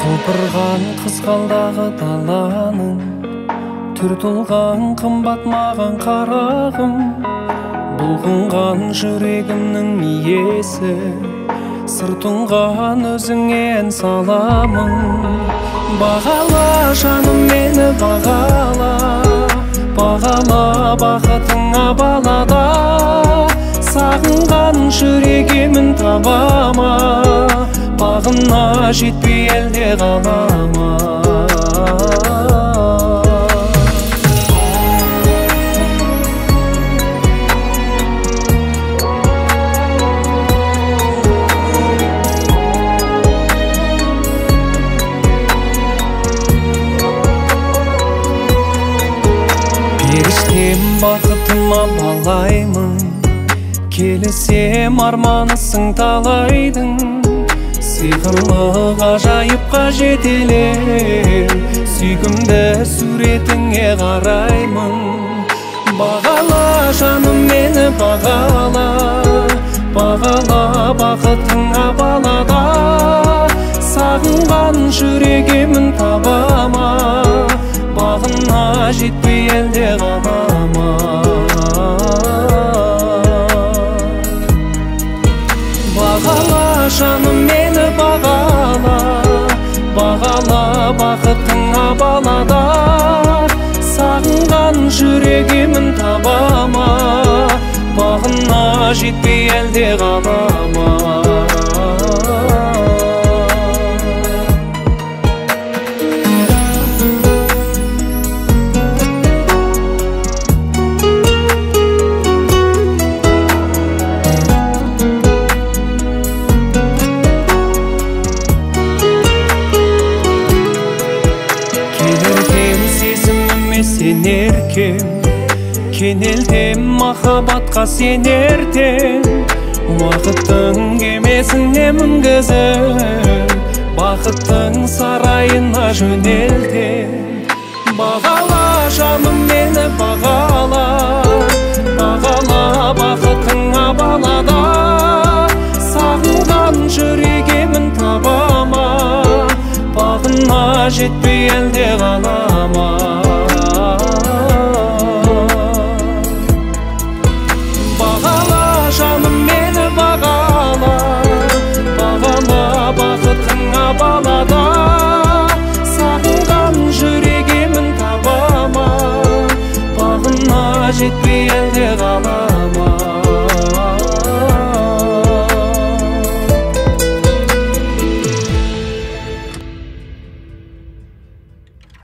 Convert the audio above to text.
Құлпырған қызғалдағы даланың түр тұлған қымбат маған қарағым. Бұлқынған жүрегімнің иесі, сыр тұнған өзіңе ән саламын. Бағала жаным мені бағала, бағала бақытыңа балада. Сағынған жүрегімін табама, бағына жетпей әлде қалама. Періштем бақытыма балаймын, келісем арманысың талайдың. Сиқырлы ғажайыпқа жетелер, сүйкімді суретіңе қараймын. Бағала жаным мені бағала, бағала бақытыңа балада. Сағынған жүрегімін табама, бағына жетпей әлде қалама. Бағала жаным мені бағала, бағала бақытыңа балада. Сағынған жүрегімін табама, бағына жетпей әлде қалама. Сенеркем, кенелтем махаббатқа сенертем. Уақыттың кемесіне мінгізіп, бақыттың сарайына жөнелтем. Бағала жаным мені бағала, бағала бақытыңа балада. Сағынған жүрегімін табама, бағына жетпей әлде қалама. Бақытыңа балада, сағынған жүрегімін табама, бағына жетпей әлде қалама.